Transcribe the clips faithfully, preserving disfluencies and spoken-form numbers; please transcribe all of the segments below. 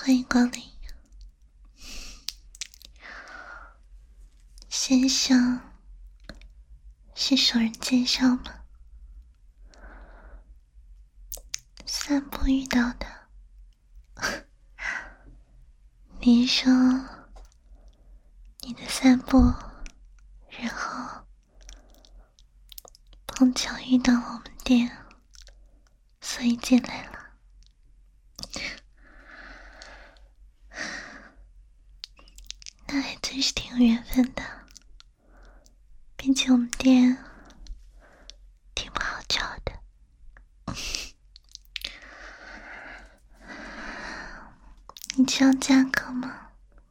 欢迎光临，先生，是熟人介绍吗？散步遇到的。你说你的散步，然后碰巧遇到我们店，所以进来了。那还真是挺有缘分的，并且我们店挺不好找的。你知道价格吗？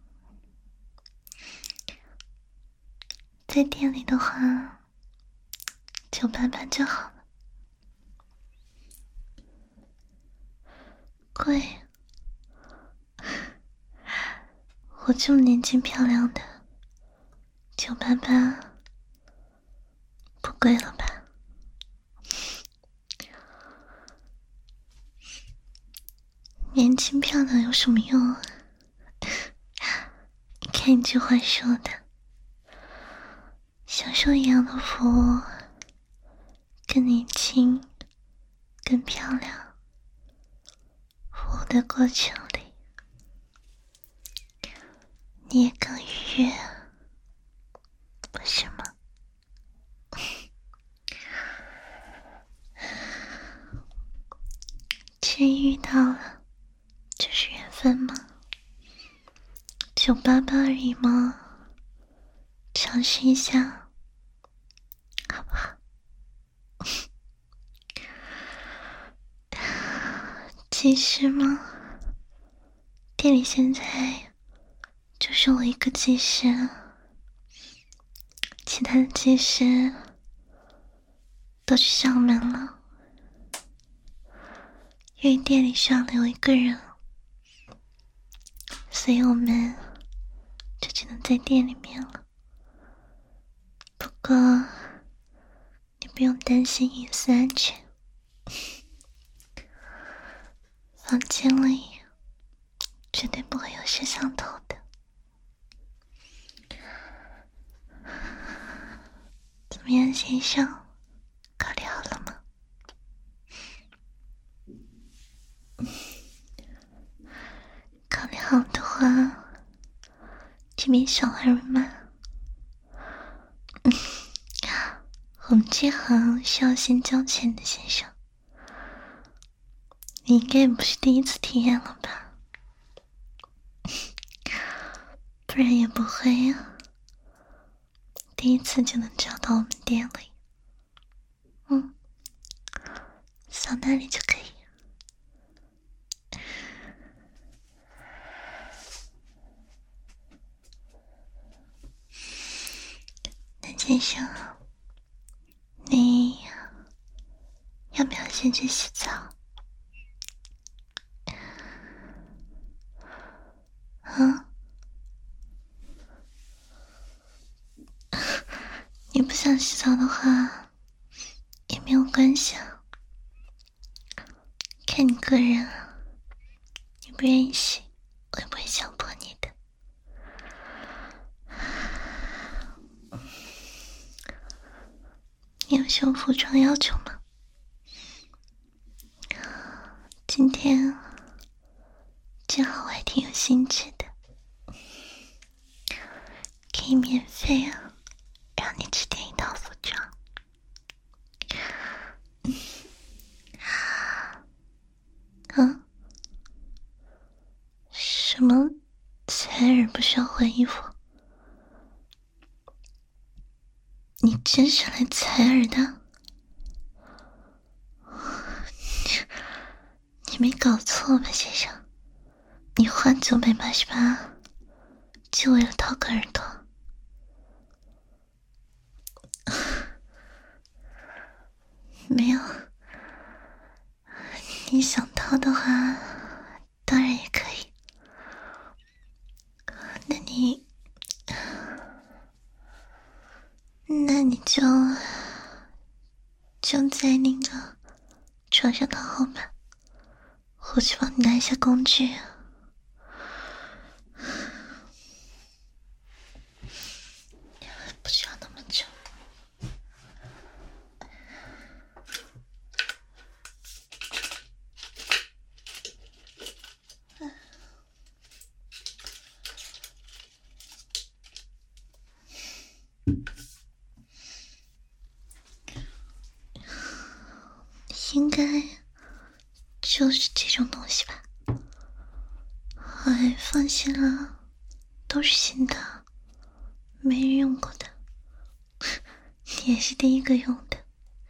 在店里的话，九八八就好了。贵？我这么年轻漂亮的，九八八不贵了吧？年轻漂亮有什么用啊？你看你这话说的，享受一样的服务，更年轻，更漂亮。服务的过程里，你也更愉悦，不是吗？既然遇到了，就是缘分吗？九八八而已吗？尝试一下，好不好？技师吗？店里现在就剩我一个技师，其他的技师都去上门了，因为店里需要留一个人，所以我们就只能在店里面了。不过你不用担心隐私安全，房间里绝对不会有摄像头的。怎么样，先生，考虑好了吗？考虑好的话，这边小二维码。我们这行是要先交钱的，先生。你应该也不是第一次体验了吧？不然也不会啊，第一次就能找到我们店里。嗯，扫那里就可以。那先生，你要不要先去洗澡？啊？你不想洗澡的话也没有关系啊，看你个人啊，你不愿意洗我也不会强迫你的。你有什么服装要求吗？今天正好我还挺有兴致的，可以免费啊，让你只点一套服装。嗯？什么采耳不需要换衣服？你真是来采耳的？你没搞错吧，先生？你花九百八十八，就为了掏个耳朵？没有，你想掏的话，当然也可以。那你，那你就就在那个床上躺好吧，我去帮你拿一下工具。 应该就是这种东西吧。哎，放心了，都是新的，没人用过的，你也是第一个用的。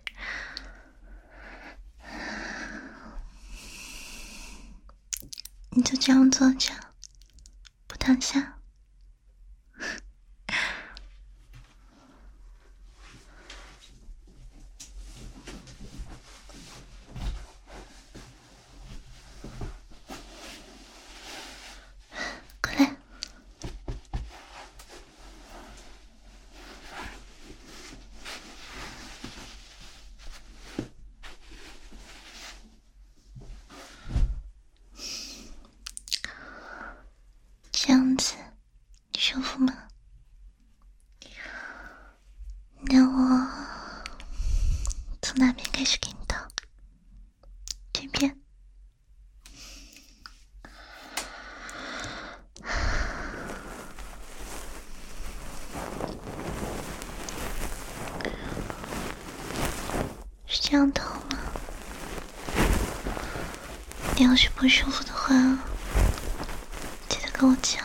你就这样坐着，不躺下。过来。这样子你舒服吗？那我从哪边开始给你倒？这边。是这样倒吗？你要是不舒服的话，记得跟我讲，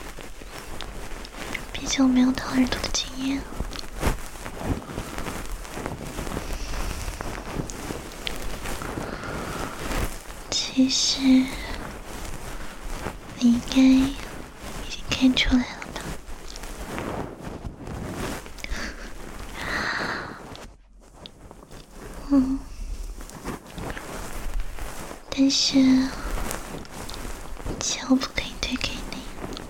毕竟我没有掏耳朵的经验。其实你应该已经看出来了吧？嗯，但是钱我不可以退给你，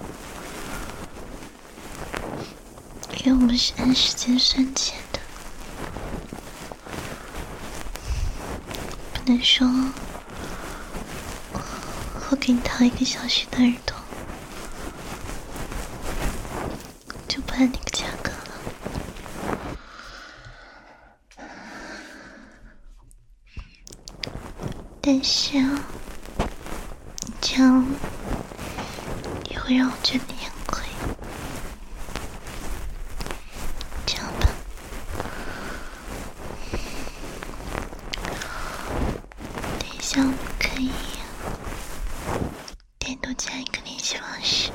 因为我们是按时间算钱的，不能说我给你掏一个小时的耳朵就不按那个价格了。但是啊，你这样也会让我觉得你很亏。这样吧，等一下我们可以单独加一个联系方式。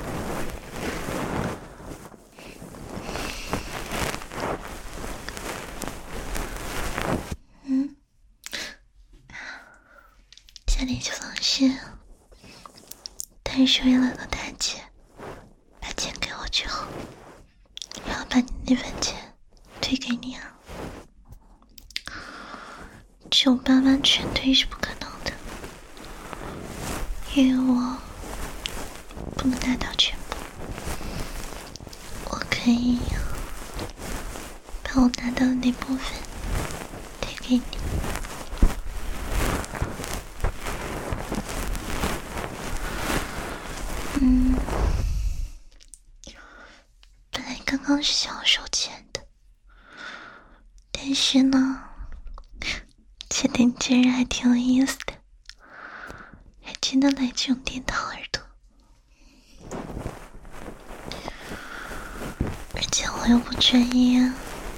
嗯，加联系方式当然是为了和大姐把钱给我之后，然后把你那份钱退给你啊。只有爸妈全退是不可能的，因为我不能拿到全部，我可以把我拿到的那部分退给你。嗯，本来刚刚是想要收钱的，但是呢，觉得你这人还挺有意思的，还真的来这种店掏耳朵，而且我又不专业啊，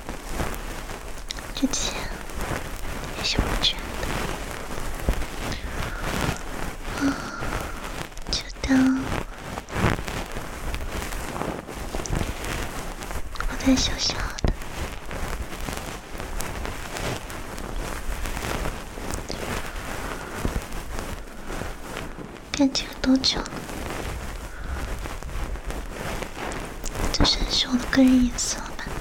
这钱也是我赚的，啊，就当我在小小的干这个多久了？这算是我的个人隐私了吧？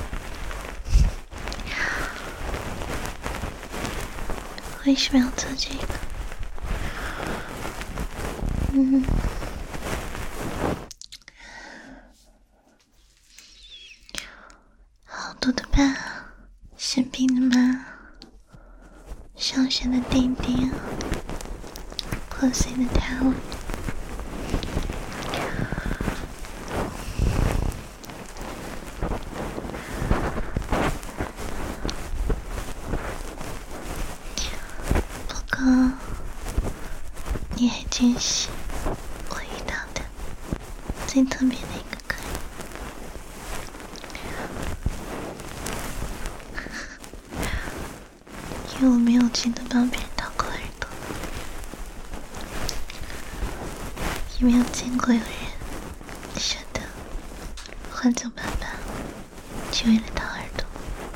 为什么要做这个？嗯，好多的爸，生病的妈，上山的弟弟，破碎的他我。不过，你还真是我遇到的最特别的一个客人。因为我没有真的帮别人掏也没有见过有人舍得换走爸爸，只为了掏耳朵。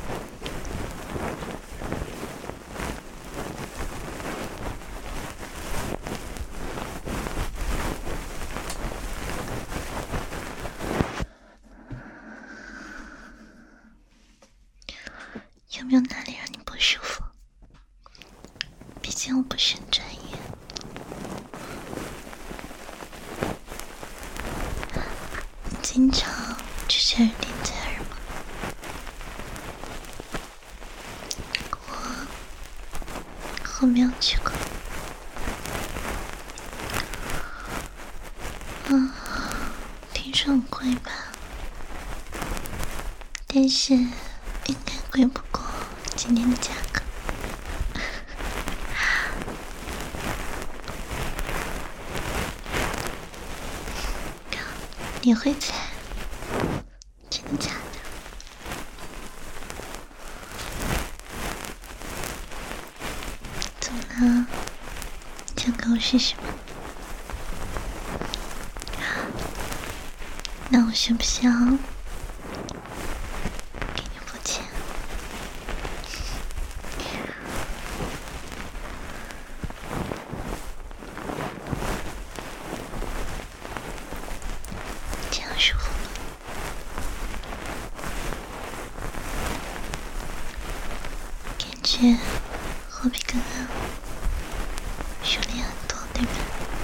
有没有哪里让你不舒服？毕竟我不是很专业。你经常去这儿点在耳吗？我我没有去过。嗯，听说很贵吧？但是应该贵不过今天的价格。你会猜？真的假的？怎么了？想跟我试试吗？那我需不需要给你付钱？这样舒服吗？感觉我比刚刚熟练很多，对吧？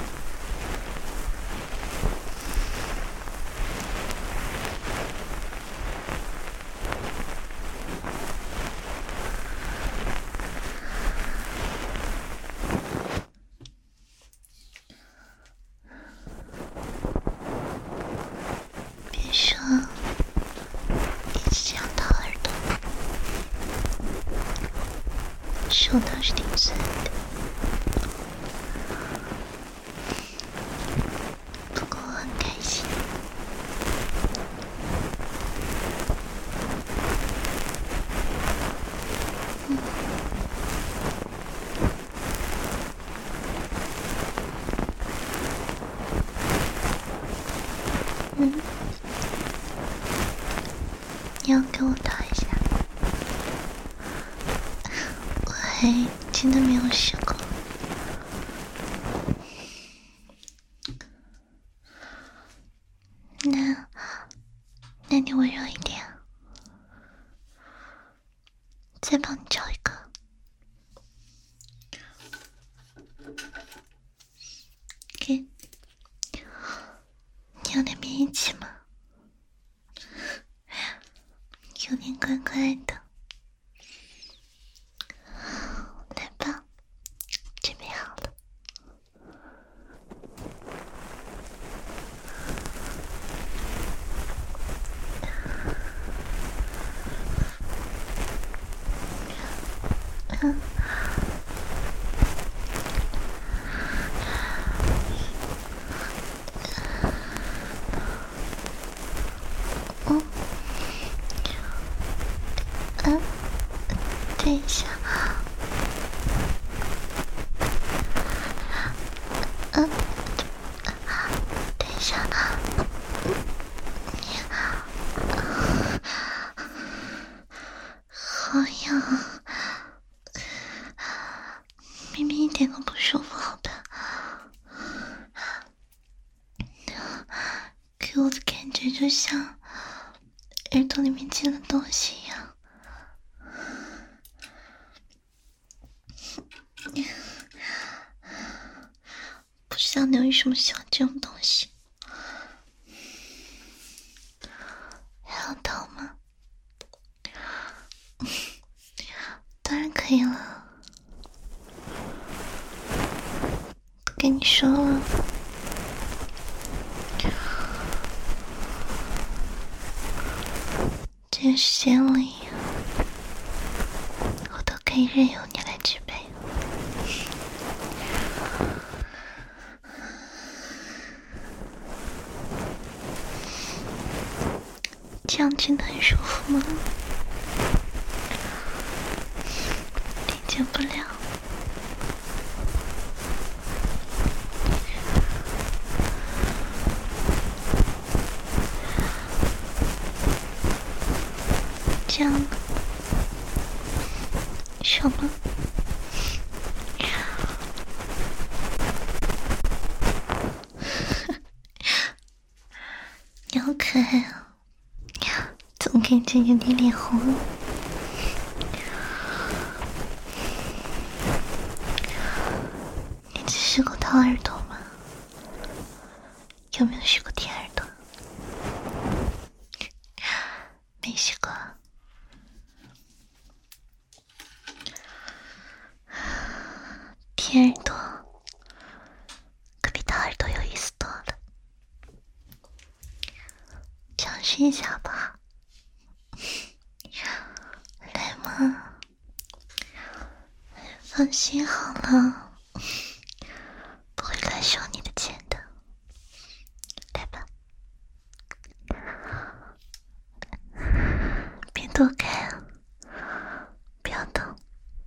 别说一直这样掏耳朵，手倒是挺酸的，不过我很开心。嗯，嗯，你要给我掏一下？我还真的没有试过。那，那你温柔一点，再帮你找一个。给，你有点免疫气吗？有点怪怪的。来吧，准备好了。嗯。嗯。嗯。等一下。嗯。等一下。好痒，明明一点都不舒服，好吧？给我的感觉就像耳朵里面进了东西一样。不知道你为什么喜欢这种东西？还要掏吗？当然可以了。都跟你说了，这个时间里，我都可以任由你来支配。这样真的很舒服吗？理解不了。 张了，什么？你好可爱啊！总感觉有点脸红了。你只试过掏耳朵吗？有没有试过舔耳朵？没试过。舔耳朵可比掏耳朵有意思多了，尝试一下吧。来嘛，放心好了，不会乱收你的钱的。来吧，别躲开啊，不要动。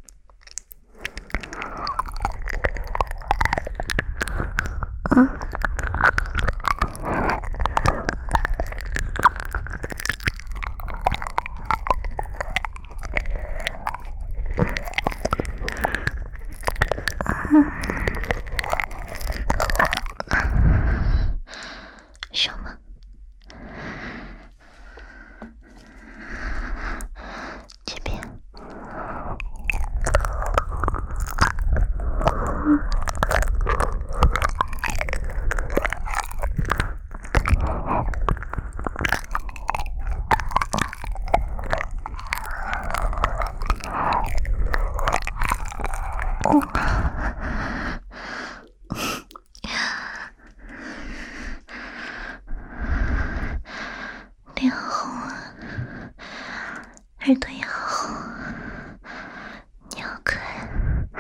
嗯。什么？这边。脸好红啊，耳朵也好红，你好可爱。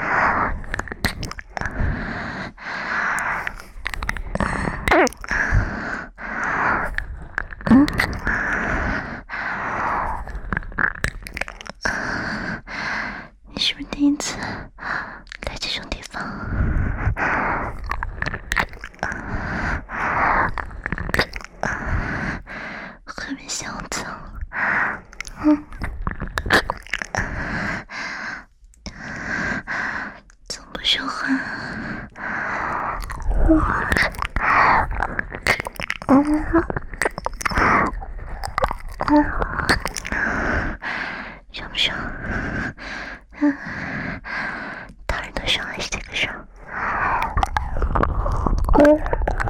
嗯，你是不是第一次来这种地方？会不会想走？嗯，总不说话。嗯嗯，爽不爽？嗯，掏耳朵爽还是这个爽？嗯。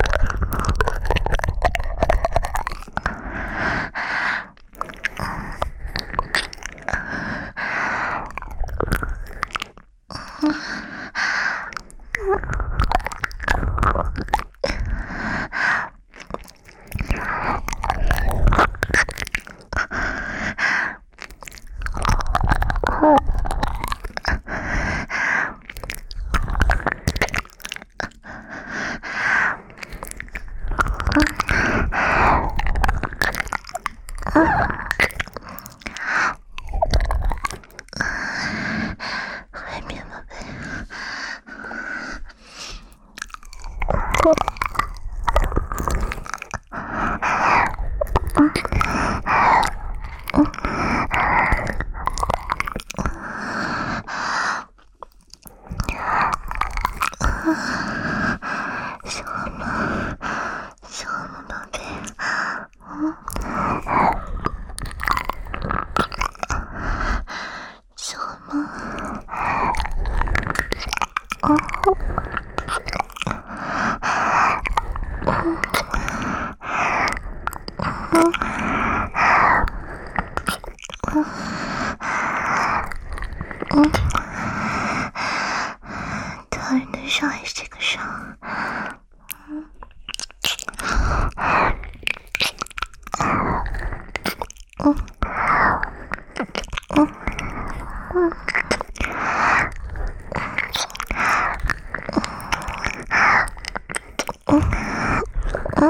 外面宝贝。小红帽，小红帽宝贝，嗯，小红帽，哦，嗯，嗯，嗯，嗯，掏人的手还是这个手？嗯。嗯嗯嗯嗯嗯，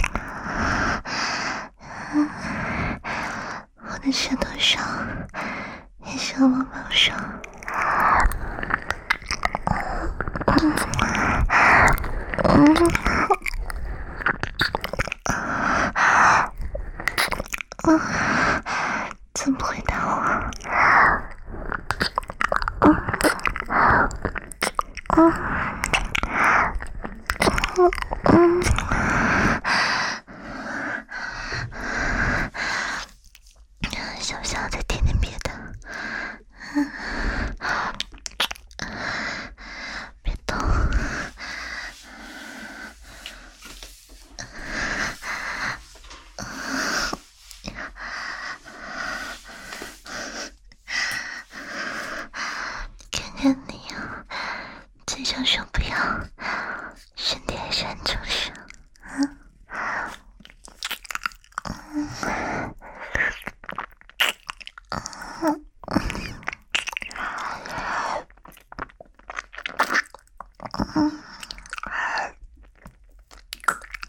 我的舌头上也是我宝宝上。嗯嗯，怎么会打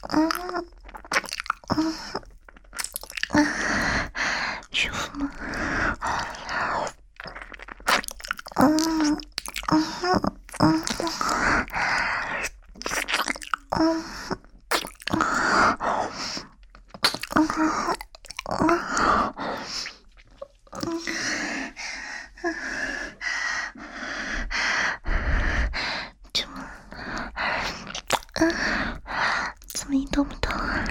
嗯嗯嗯，舒服吗？嗯嗯嗯嗯嗯怎么？嗯，怎么一动不动？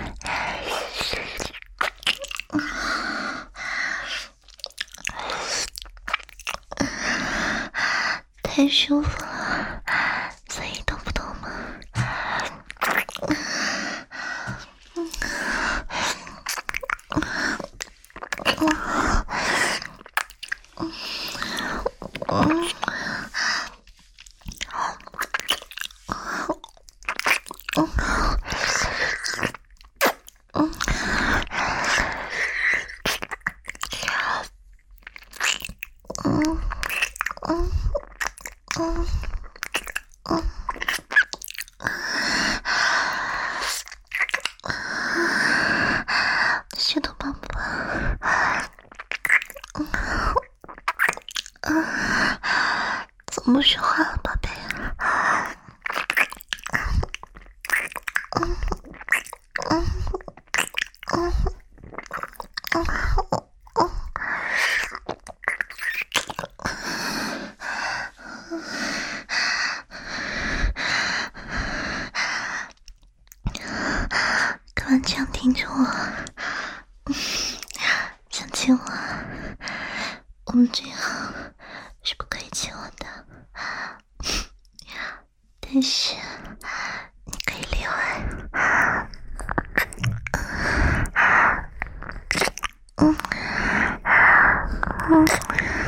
太舒服了，所以动不动吗？血都棒不棒？怎么不说话了，宝贝？干嘛这样盯着我？想亲我？我们最好是不可以亲我的，但是你可以例外。嗯嗯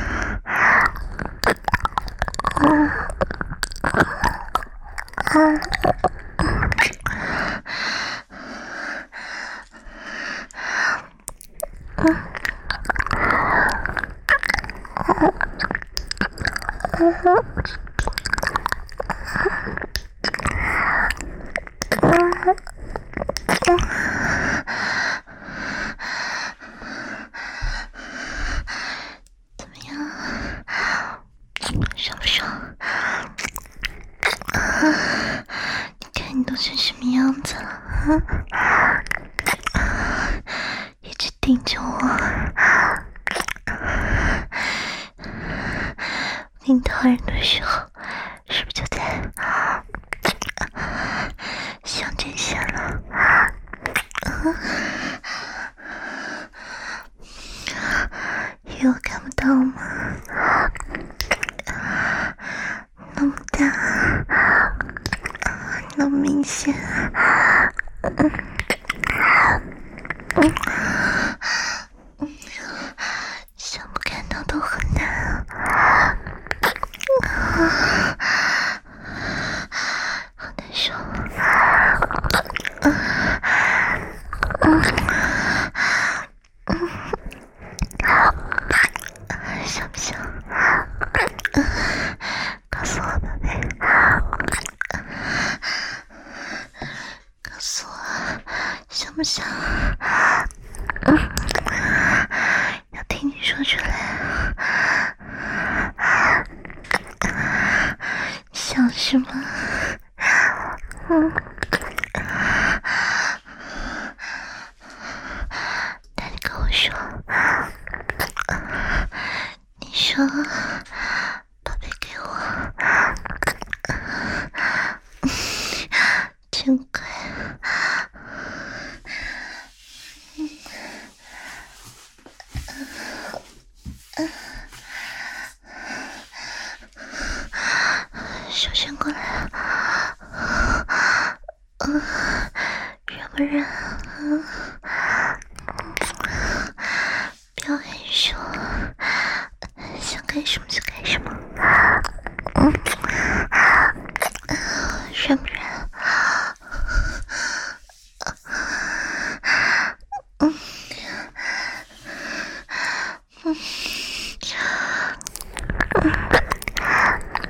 嗯怎么样？爽不爽？你看你都成什么样子了？一直盯着我，你讨人的时候，是不是就在想这些了？以为我看不到吗？那么大，那么明显。想不看到都很难啊，好难受。想不想？告诉我，宝贝。告诉我，想不想？要听你说出来。想是吗？嗯。那你跟我说，你说，宝贝给我，真乖。手伸过来，嗯，热不热？嗯，不要害羞，想干什么就干什么。嗯，热不热？嗯，嗯。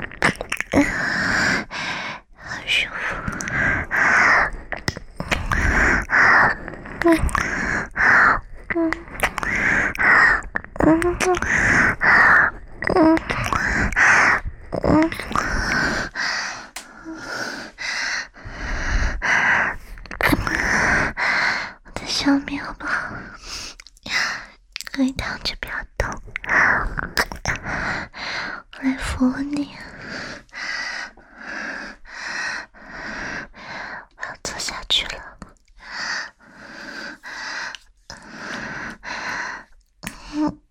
好舒服， 我的小棉袄可以躺着不要动，我来扶你。我要坐下去了。嗯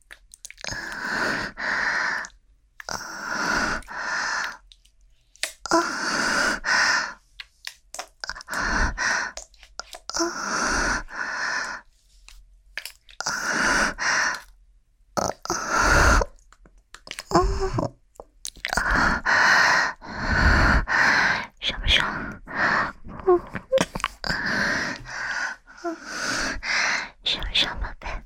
爽不爽？爽不爽，宝贝？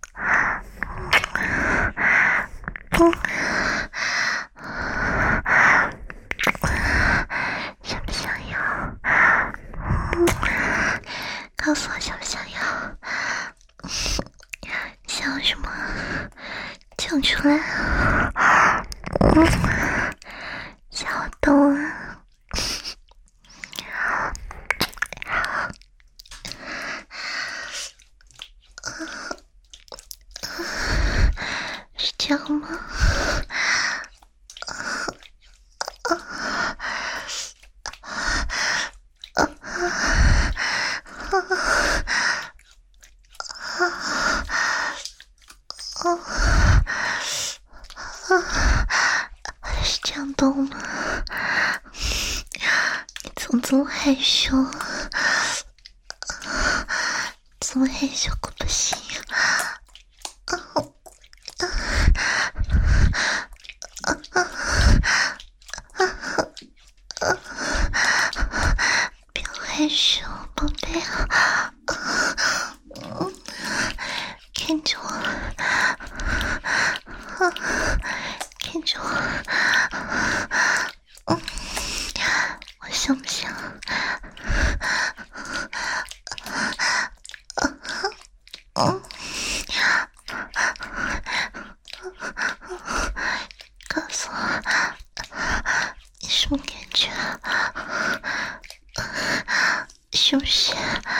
想不想要？告诉我想不想要？想要什么？讲出来。想我动啊！是这样吗？是这样动吗？你怎么这么害羞？怎么害羞可不行？不要害羞，宝贝啊！看着我，看着我，我想不想？告诉我，你什么感觉？是不是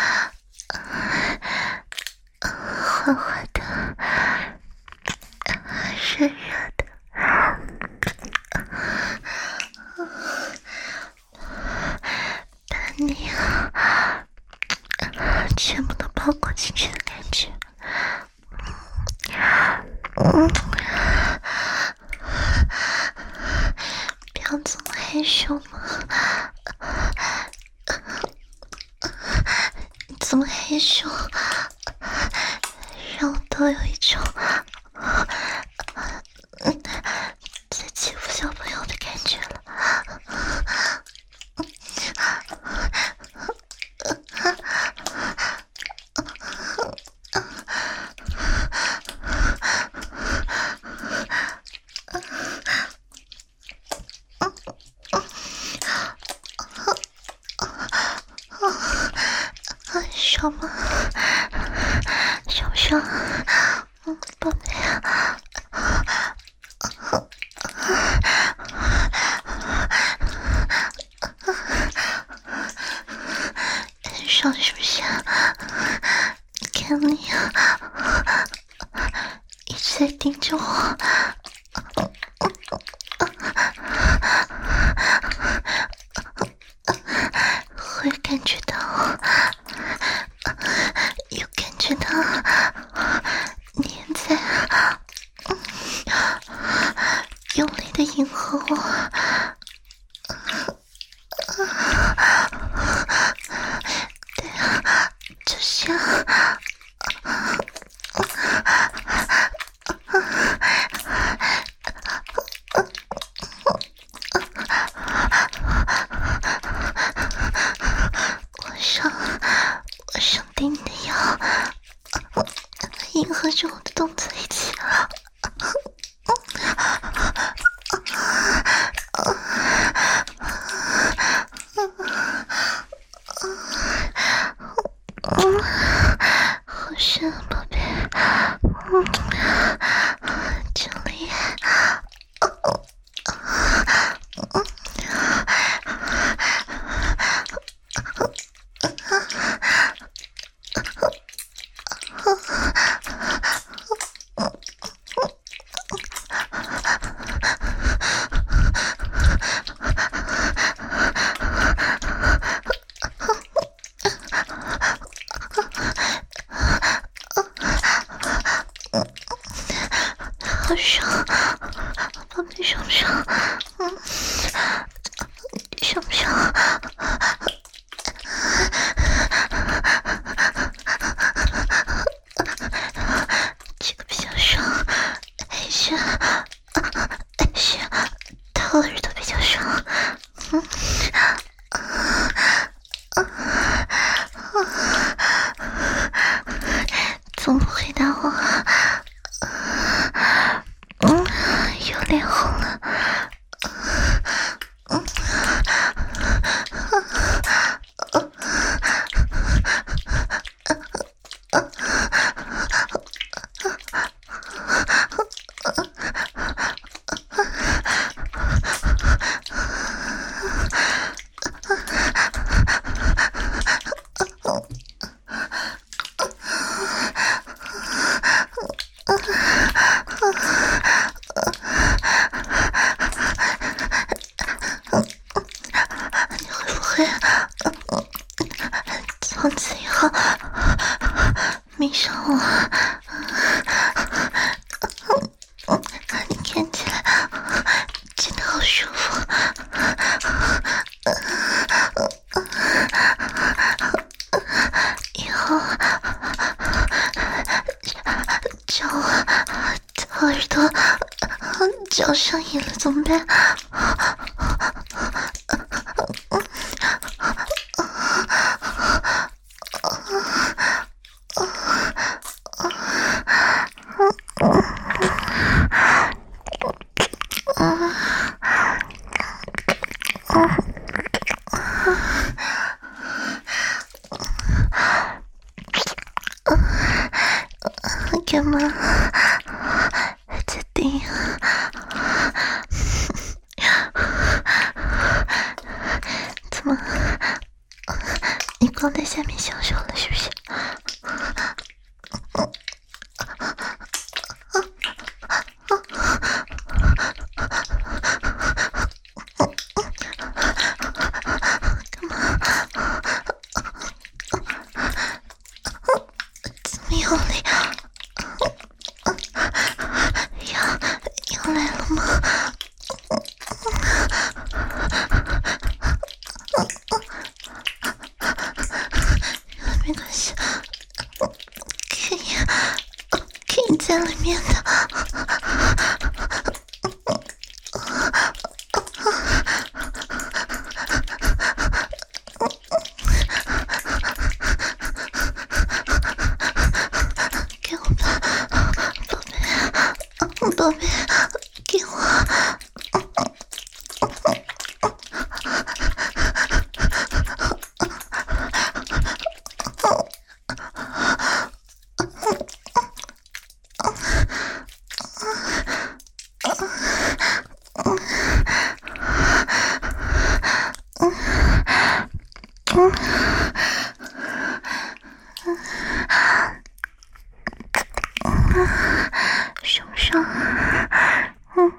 滑滑的、热热的？把你全部都包裹进去的感觉。嗯，不要这么害羞嘛！你这么害羞，让我都有一种在欺负小朋友的感觉了。爽吗？爽不爽？嗯，宝贝啊。很爽是不是？你看你一直在盯着我。会感觉到，有感觉到黏在，用力的迎合我，对啊，就像。迎合着我的动作一起， 是宝贝，嗯，这里，嗯嗯。好爽，宝贝爽不爽？嗯，爽不爽？这个比较爽，还是还是掏耳朵比较爽？嗯。总不回答我，嗯，有脸红了，嗯，你会不会从此以后迷上我？你看起来真的好舒服。以后找我找耳朵找上瘾了怎么办？干嘛？决定？怎么？你光在下面享受了是不是？干嘛？怎么有力？要来了吗？没关系，可以，可以在里面的。给我吧，宝贝，宝贝，给我。爽不爽？嗯。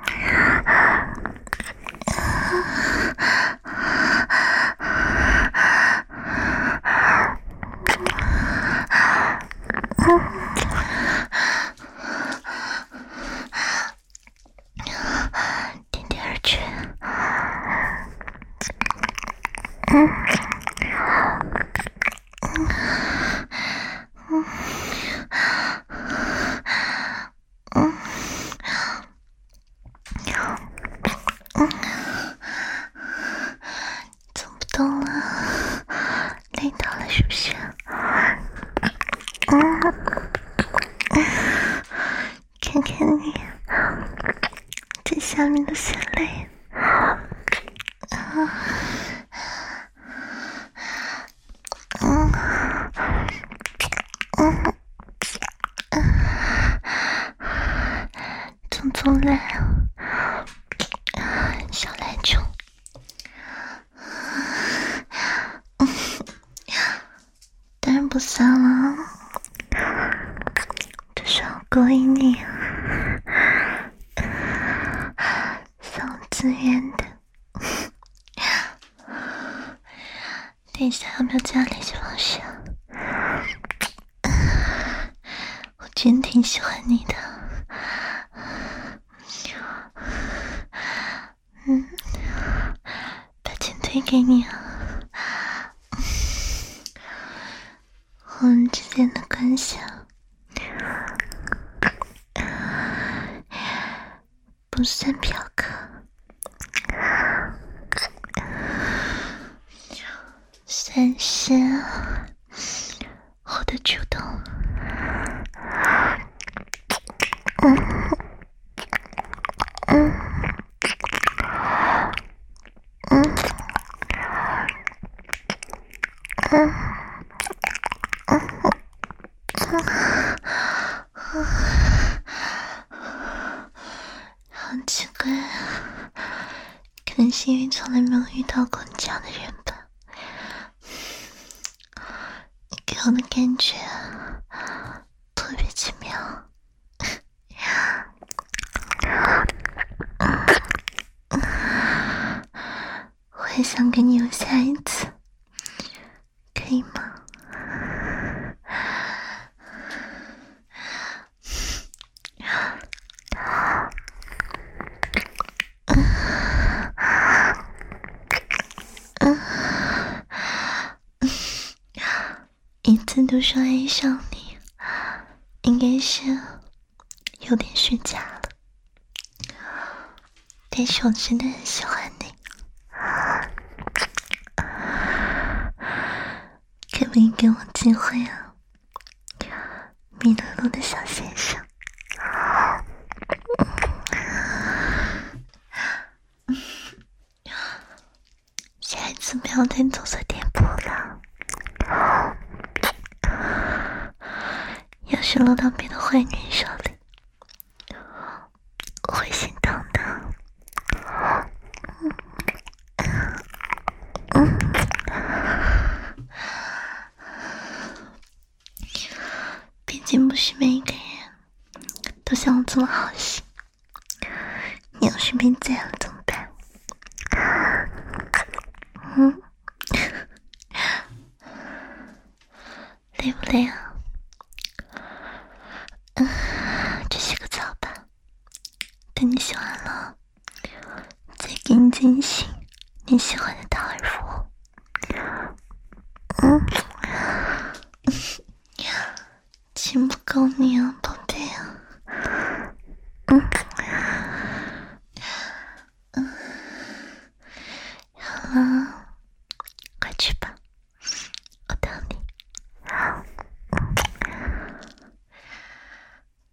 点点儿去。嗯。嗯。嗯。嗯。走不动了，累到了是不是？嗯。看看你这下面的血泪。嗯。嗯。嗯。 出来啊！小懒虫，当然不算了，这是要勾引你送资源的。等一下要不要加联系方式啊？我真挺喜欢你的。嗯，把钱退给你啊。我们之间的关系啊，不算嫖客，算是我的主动。嗯嗯嗯嗯好奇怪啊，可能是因为从来没有遇到过你这样的人吧。你给我的感觉特别奇妙。我也想跟你有下一次，可以吗？一次都说爱上你，应该是有点虚假了，但是我真的很喜欢你。可不可以给我机会啊，米乐乐的小先生？下一次不要再走错店铺了，要是落到别的坏人手里，我会心疼的。嗯，毕竟不是每一个人都像我这么好心，你要是被宰了怎么办？嗯，累不累啊？嗯，去洗个澡吧。等你洗完了，再给你进行你喜欢的高尔夫。嗯，亲不够你啊，